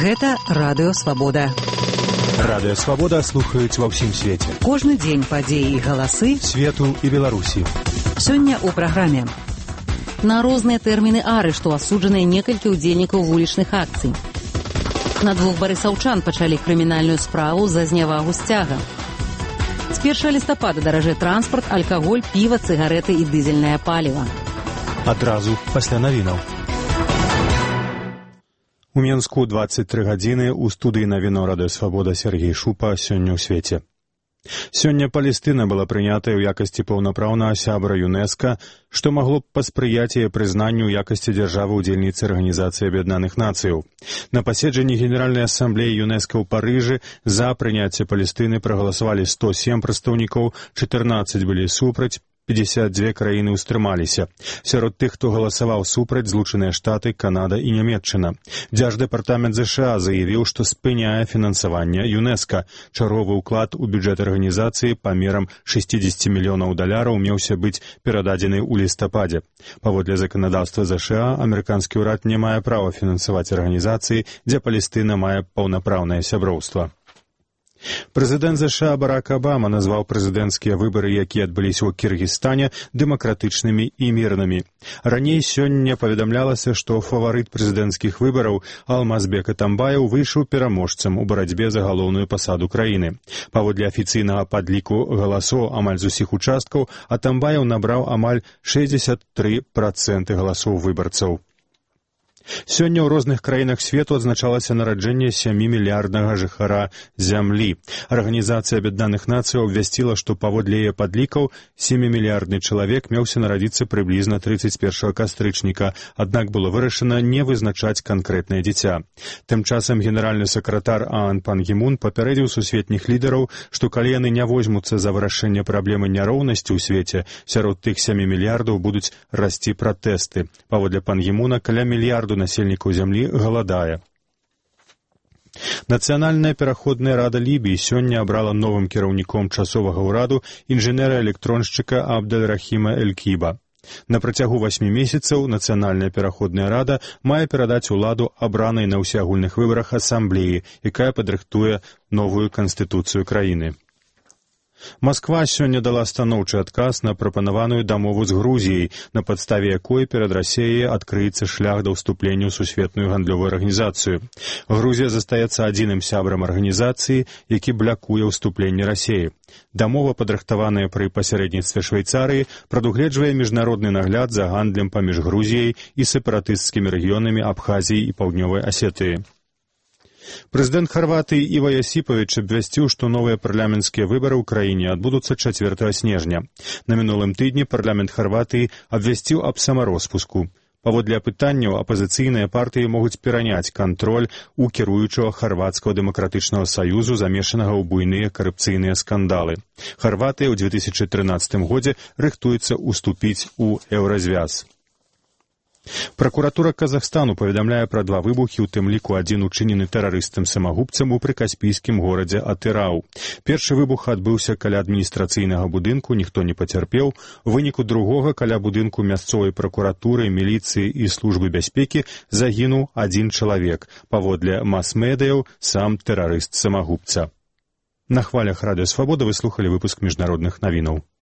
Гэта Радыё Свабода. Радыё Свабода слухаюць ва ўсім свеце. Кожны дзень падзеі і галасы свету і Беларусі. Сёння ў праграме. На розныя тэрміны арышту асуджаныя некалькі ўдзельнікаў вулічных акцый. На 2 барысаўчан пачалі крымінальную справу за знявагу сцяга. З 1 лістапада даражэй транспарт, алкаголь, піва, цыгарэты і дызельнае паліва. Адразу пасля навінаў. У Менску 23 гадзіны ў студыі навіноў Радыё Свабода Сергей Шупа сёння ў свеце. Сёння Палестына была прынятая ў якасці паўнапраўнага сябра ЮНЕСКО, што магло б паспрыяць яе прызнанню ў якасці дзяржавы-удзельніцы Арганізацыі Аб'яднаных Нацыяў. На паседжанні Генеральнай асамблеі ЮНЕСКО ў Парыжы за прыняцце Палестыны прагаласавалі 107 прадстаўнікоў, 14 былі супраць, 52 краіны ўстрымаліся. Сярод тых, хто галасаваў супраць, Злучаныя Штаты, Канада і Нямецчына. Дзярждэпартамент ЗША заявіў, што спыняе фінансаванне ЮНЕСКО. Чарговы ўклад у бюджэт арганізацыі памерам $60 мільёнаў меўся быць перададзены ў лістападзе. Паводле заканадаўства ЗША, амерыканскі ўрад не мае права фінансаваць арганізацыі, дзе Палестына мае паўнапраўнае сяброўства. Прэзідэнт ЗША Барак Абама назваў прэзідэнцкія выбары, якія адбыліся ў Кіргізстане, дэмакратычнымі і мірнымі. Раней сёння паведамлялася, што фаварыт прэзідэнцкіх выбараў Алмазбек Атамбаев выйшаў пераможцам у барацьбе за галоўную пасаду краіны. Паводле афіцыйнага падліку галасоў амаль з усіх участкаў, Атамбаев набраў амаль 63% галасоў выбарцаў. Сёння ў розных краінах свету адзначалася нараджэнне 7-мільярднага жыхара зямлі. Арганізацыя Аб'яднаных Нацыяў абвясціла, што паводле яе падлікаў 7-мільярдны чалавек меўся нарадзіцца прыблізна 31 кастрычніка, аднак было вырашана не вызначаць канкрэтнае дзіця. Тым часам генеральны сакратар ААН Пан Гі Мун папярэдзіў сусветніх лідараў, што калі яны не возьмуцца за вырашэнне праблемы няроўнасці ў свеце, сярод тых 7 мільярдаў будуць расці пратэсты. Паводле Пан Гі Муна, каля мільярду насельнікаў зямлі галадае. Нацыянальная пераходная рада Лібіі сёння абрала новым кіраўніком часовага ўраду інжынера-электроншчыка Абдэль-Рахіма Эль-Кіба. На працягу 8 месяцаў Нацыянальная пераходная рада мае перадаць уладу абранай на ўсеагульных выбарах асамблеі, якая падрыхтуе новую канстытуцыю краіны. Масква сёння дала станоўчы адказ на прапанаваную дамову з Грузіяй, на падставе якой перад Расіяй адкрыецца шлях да ўступлення ў сусветную гандлёвую арганізацыю. Грузія застаецца адзіным сябрам арганізацыі, які блакуе ўступленне Расіі. Дамова, падрыхтаваная пры пасярэдніцтве Швейцарыі, прадугледжвае міжнародны нагляд за гандлем паміж Грузіяй і сепаратысцкімі рэгіёнамі Абхазіі і Паўднёвай Асетыі. Прэзідэнт Харватыі Іва Ясіпавіч абвясціў, што новыя парламенцкія выбары ў краіне адбудуцца 4 снежня. На мінулым тыдні парламент Харватыі абвясціў аб самароспуску. Паводле апытанняў, апазіцыйныя партыі могуць пераняць кантроль у кіруючага Харватскага дэмакратычнага саюзу, замешанага ў буйныя карупцыйныя скандалы. Харватыя ў 2013 годзе рыхтуецца ўступіць у еўразвяз. Пракуратура Казахстану паведамляе пра 2 выбухі, у тым ліку адзін учынены тэрарыстам-самагубцам у прыкаспійскім горадзе Атырау. Першы выбух адбыўся каля адміністрацыйнага будынку, ніхто не пацярпеў. У выніку другога каля будынку мясцовай пракуратуры, міліцыі і службы бяспекі загінуў 1 чалавек. Паводле мас-медыяў, сам тэрарыст-самагубца. На хвалях Радыё Свабода вы слухалі выпуск міжнародных навінаў.